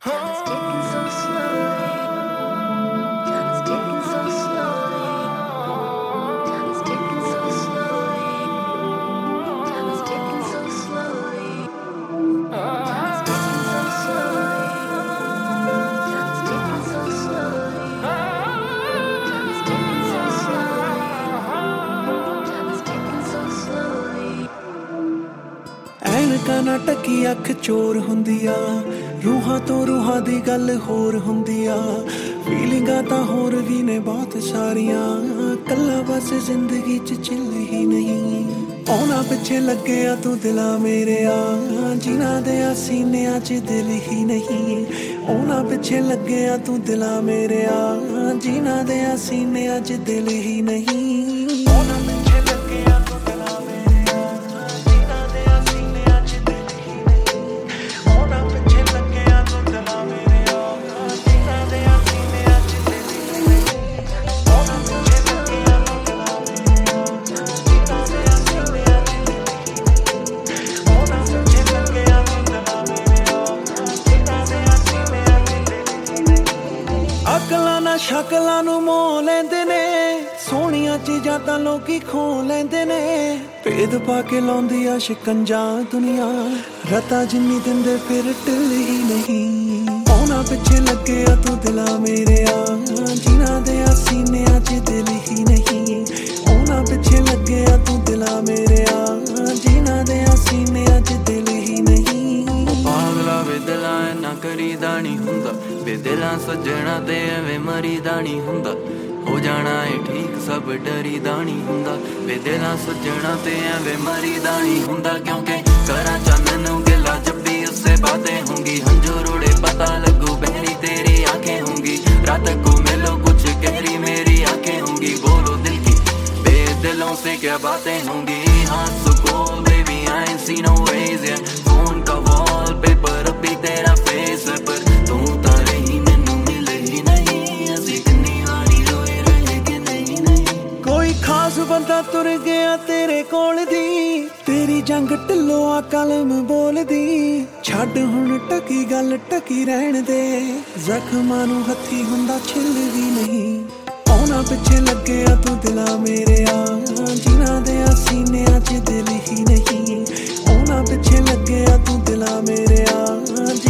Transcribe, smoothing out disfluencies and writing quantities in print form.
Time is ticking so slowly. Time is ticking so slowly. Time is ticking so slowly. Time is ticking so slowly. Time is ticking so slowly. Time is ticking so slowly. Time is ticking so slowly. Time is ticking so slowly. ਐਨਕਾਂ ਨਾ ਟੱਕੀ ਅੱਖ ਚੋਰ ਹੁੰਦੀ ਆ ਰੂਹਾਂ ਤੋਂ ਰੂਹਾਂ ਦੀ ਗੱਲ ਹੋਰ ਹੁੰਦੀ ਆ ਫੀਲਿੰਗਾਂ ਤਾਂ ਹੋਰ ਵੀ ਨੇ ਬਹੁਤ ਸਾਰੀਆਂ ਕੱਲਾ ਬਸ ਜ਼ਿੰਦਗੀ 'ਚ ਚਿੱਲ ਹੀ ਨਹੀਂ ਆਉਣਾ ਪਿੱਛੇ ਲੱਗਿਆ ਤੂੰ ਦਿਲਾਂ ਮੇਰੇ ਆ ਜਿਨ੍ਹਾਂ ਦੇ ਆ ਸੀਨਿਆਂ 'ਚ ਦਿਲ ਹੀ ਨਹੀਂ ਆਉਣਾ ਪਿੱਛੇ ਲੱਗਿਆ ਤੂੰ ਦਿਲਾਂ ਮੇਰੇ ਆ ਜਿਨ੍ਹਾਂ ਦੇ ਆ ਸੀਨਿਆਂ 'ਚ ਦਿਲ ਹੀ ਨਹੀਂ ਆਉਣਾ ਪਿੱਛੇ ਲੱਗਿਆ ਤੂੰ ਦਿਲਾਂ ਮੇਰੇ ਆ ਜਿਨ੍ਹਾਂ ਦੇ ਆ ਸੀਨਿਆਂ 'ਚ ਦਿਲ ਹੀ ਨਹੀਂ ਆਉਣਾ ਪਿੱਛੇ ਲੱਗਿਆ ਤੂੰ ਦਿਲਾਂ ਮੇਰੇ ਆ ਜਿਨ੍ਹਾਂ ਦੇ ਆ ਸੀਨਿਆਂ 'ਚ ਦਿਲ ਹੀ ਨਹੀਂ ਆਉਣਾ ਪਿੱਛੇ ਲੱਗਿਆ ਤੂੰ ਦਿਲਾਂ ਮੇਰੇ ਆ ਜਿਨ੍ਹਾਂ ਦੇ ਆ ਸੀਨਿਆਂ 'ਚ ਦਿਲ ਹੀ ਨਹੀਂ ਆਉਣਾ ਪਿੱਛੇ ਲੱਗਿਆ ਤੂੰ ਦਿਲਾਂ ਮੇਰੇ ਆ ਜਿਨ੍ਹਾਂ ਦੇ ਆ ਸੀਨਿਆਂ 'ਚ ਦਿਲ ਹੀ ਨਹੀਂ ਅਕਲਾਂ ਨਾ ਸ਼ਕਲਾਂ ਨੂੰ ਮੋਹ ਲੈਂਦੇ ਨੇ ਸੋਹਣੀਆਂ ਚੀਜ਼ਾਂ ਤਾਂ ਲੋਕੀ ਖੋ ਲੈਂਦੇ ਨੇ ਭੇਦ ਪਾ ਕੇ ਲਾਉਂਦੀ ਆ ਸ਼ਿਕੰਜਾ ਦੁਨੀਆ ਰਤਾ ਜਿੰਨੀ ਦਿੰਦੇ ਫਿਰ ਢਿੱਲ ਹੀ ਨਹੀਂ ਆਉਣਾ ਪਿੱਛੇ ਲੱਗਿਆ ਤੂੰ ਦਿਲਾਂ ਮੇਰੇ ਆ ਜਿਨ੍ਹਾਂ ਦੇ ਆ ਸੀਨਿਆਂ 'ਚ ਦਿਲ ਹੀ ਨਹੀਂ ਆਉਣਾ ਪਿੱਛੇ ਲੱਗਿਆ ਤੂੰ ਦਿਲਾਂ ਮੇਰੇ ਆ ਜਿਨ੍ਹਾਂ ਦੇ ਆ ਸੀਨਿਆਂ 'ਚ ਦਿਲ ਹੀ ਨਹੀਂ ਪਾਗਲਾ ਵੇ ਦਿਲਾਂ ਨਾ ਕਰੀਦਾ ਨੀ ਹੁੰਦਾ ਵੇ ਦਿਲਾਂ ਸੱਜਣਾ ਤੇ ਐਵੇਂ ਮਰੀਦਾ ਨੀ ਹੁੰਦਾ ਹੋ ਜਾਣਾ ਏ ਠੀਕ ਸਭ ਡਰੀਦਾ ਨੀ ਹੁੰਦਾ ਵੇ ਦਿਲਾਂ ਸੱਜਣਾ ਤੇ ਐਵੇਂ ਮਰੀਦਾ ਨੀ ਹੁੰਦਾ ਕਿਉਂਕਿ ਕਰਾਂ ਚੰਨ ਨੂੰ ਗਿਲਾ ਜੱਬੀ ਉਸੇ ਬਾतें होंगी हंजू रोड़े पता लगू बहरी तेरी आंखें होंगी रात को मिलो कुछ गहरी मेरी आंखें होंगी बोलो दिल की बेदिलों से क्या बातें होंगी हाथ सुको baby I ain't seen no ways yeah phone का वॉलपेपर अब भी तेरा फेस है पर तू तो रही मैनू मिले ही नहीं असी कितनी वारी रोए रहे कि नहीं नहीं ਕੋਈ ਖਾਸ ਬੰਦਾ ਤੁਰ ਗਿਆ ਤੇਰੇ ਕੋਲ ਦੀ ਤੇਰੀ ਜੰਗ ਢਿੱਲੋਂ ਆ ਕਲਮ ਬੋਲਦੀ ਛੱਡ ਹੁਣ ਟਕੀ ਗੱਲ ਟਕੀ ਰਹਿਣ ਦੇ ਜ਼ਖਮਾਂ ਨੂੰ ਹੱਥੀ ਹੁੰਦਾ ਛਿੱਲ ਵੀ ਨਹੀਂ ਆਉਣਾ ਪਿੱਛੇ ਲੱਗਿਆ ਤੂੰ ਦਿਲਾਂ ਮੇਰੇ ਆ ਜਿਨ੍ਹਾਂ ਦੇ ਆ ਸੀਨਿਆਂ 'ਚ ਦਿਲ ਹੀ ਨਹੀਂ ਆਉਣਾ ਪਿੱਛੇ ਲੱਗਿਆ ਤੂੰ ਦਿਲਾਂ ਮੇਰੇ ਆ